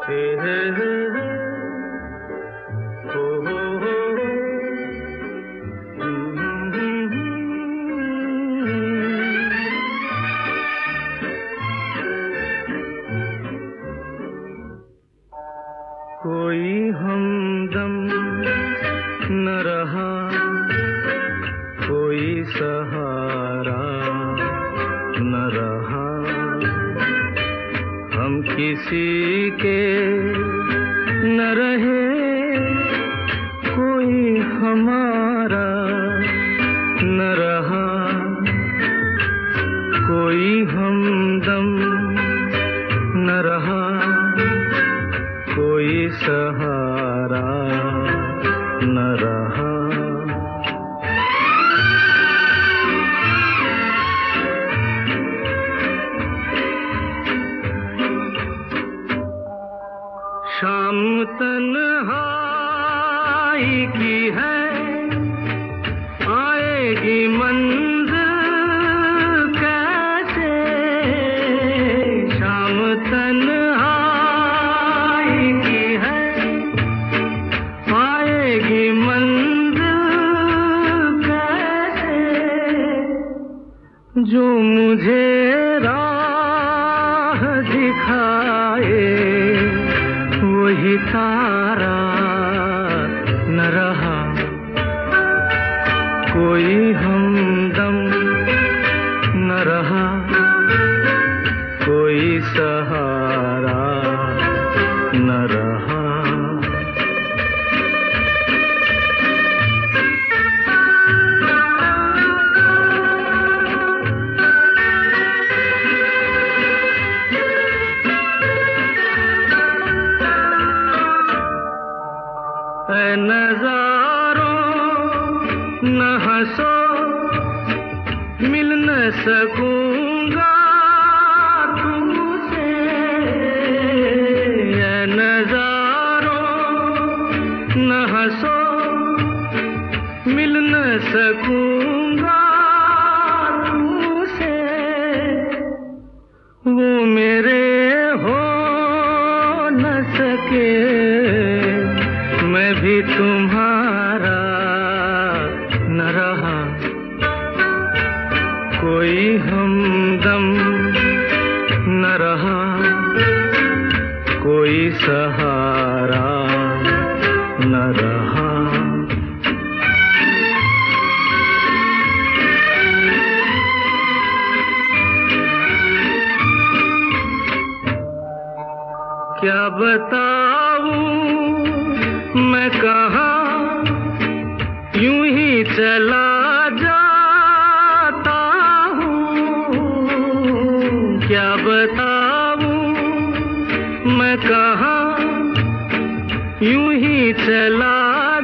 कोई हमदम न रहा, कोई सहारा न रहा, हम किसी के न रहे, कोई हमारा न रहा, कोई हमदम न रहा, कोई सहारा न रहा। शाम तन्हाई की है, आएगी मंज़िल कैसे, शाम तन्हाई की है, आएगी मंज़िल कैसे, जो मुझे राह दिखाए वही तारा न रहा, कोई हमदम न रहा, कोई सहारा न रहा। ऐ नज़ारों न हंसो, मिल न सकूंगा तुमसे, ऐ नज़ारों न हंसो, मिल न सकूंगा तुमसे, वो मेरे हो न सके, मैं भी तुम्हारा न रहा, कोई हमदम न रहा, कोई सहारा न रहा। क्या बताऊं मैं कहाँ, यूं ही चला जाता हूँ, क्या बताऊं मैं कहाँ, यूं ही चला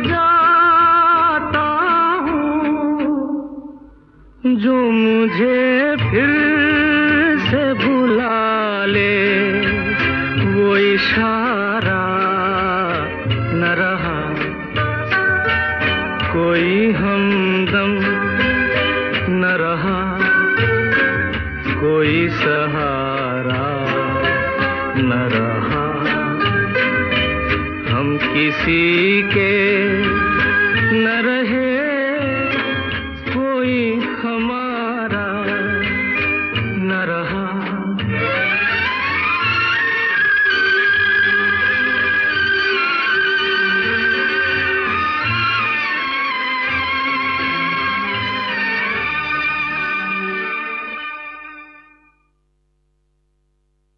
जाता हूँ, जो मुझे फिर से बुला ले वो इशारा न रहा, कोई हमदम न रहा, कोई सहारा न रहा, हम किसी के